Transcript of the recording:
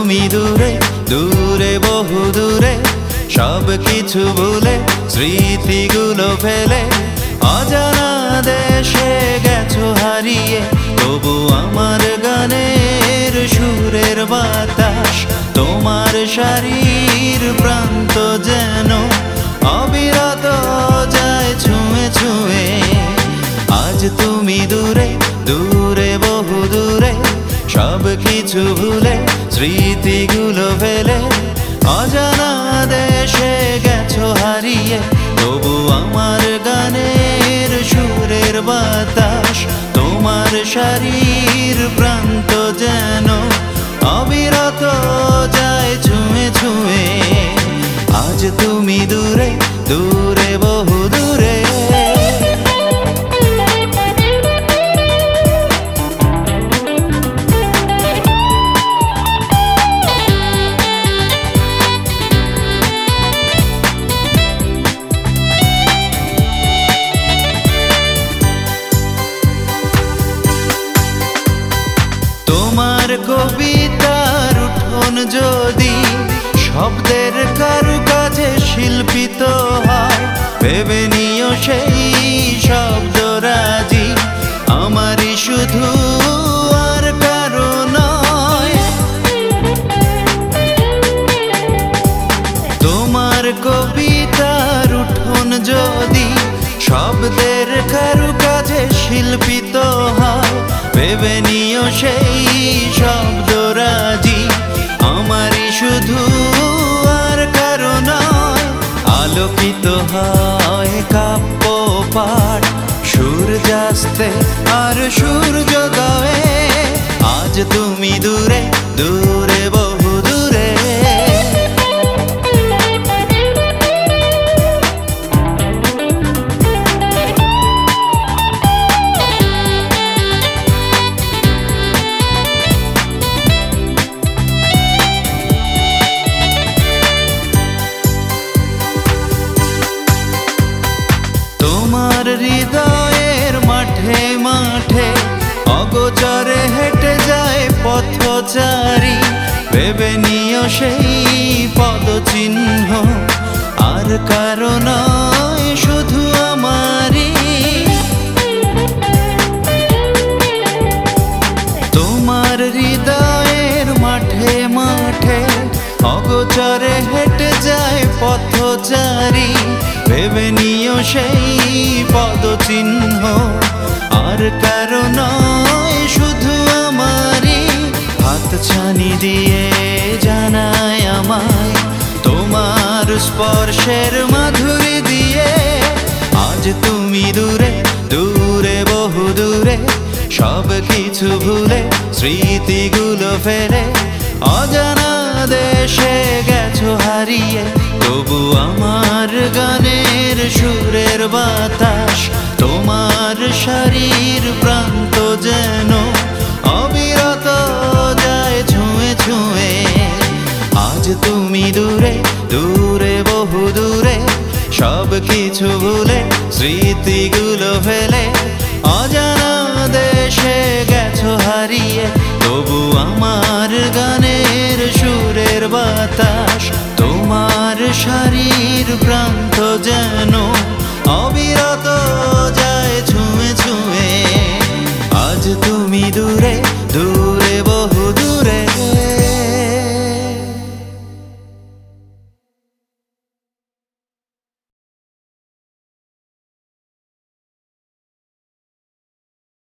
তুমি দূরে দূরে বহু দূরে, সব কিছু ভুলে স্মৃতিগুলো ফেলে অজানা দেশে গেছো হারিয়ে। তবু আমার গানের সুরের বাতাস তোমার শাড়ির প্রান্ত যেন অবিরত যায় ছুঁয়ে ছুঁয়ে। আজ তুমি দূরে দূরে বহু দূরে, সব কিছু ভুলে স্মৃতিগুলো ফেলে অজানা দেশে গেছো হারিয়ে। তবু আমার গানের সুরের বাতাস তোমার শাড়ির প্রান্ত যেন অবিরত যায় ছুঁয়ে ছুঁয়ে। আজ তুমি দূরে দূরে বহু দূরে। তোমার কবিতার উঠোন যদি শব্দের কারুকাজে শিল্পিত হয়, ভেবে নিও সেই শব্দরাজি আমারই শুধু আর কারো নয়। তোমার কবিতার উঠোন যদি শব্দের কারুকাজে শিল্পিত হয়, ভেবে নিও সেই শব্দরাজি আমারই শুধু আর কারো নয়। আলোকিত হয় কাব্য পাঠ সূর্যাস্তে আর সূর্যোদয়ে। আজ তুমি দূরে দূরে বহু দূরে। তোমার হৃদয়ের মাঠে মাঠে অগোচরে হেঁটে যায় পথচারী, ভেবে নিও সেই পদচিহ্ন আর কারো নয় শুধু আমারই। তোমার হৃদয়ের মাঠে মাঠে অগোচরে হেঁটে যায় পথচারী, ভেবে নিও সেই পদচিহ্ন আর কারো নয় শুধু আমারই। হাতছানি দিয়ে জানায় আমায় তোমার স্পর্শের মাধুরী দিয়ে। আজ তুমি দূরে দূরে বহু দূরে, সব কিছু ভুলে স্মৃতিগুলো ফেলে অজানা দেশে গেছো হারিয়ে। তবু আমার গানের সুরের বাতাস তোমার শাড়ির প্রান্ত যেন অবিরত যায় ছুঁয়ে ছুঁয়ে। আজ তুমি দূরে দূরে বহু দূরে, সব কিছু ভুলে স্মৃতিগুলো ফেলে অজানা দেশে গেছো হারিয়ে। তবু আমার গানের সুরের বাতাস তোমার শাড়ির প্রান্ত যেন অবিরত যায় ছুঁয়ে ছুঁয়ে। আজ তুমি দূরে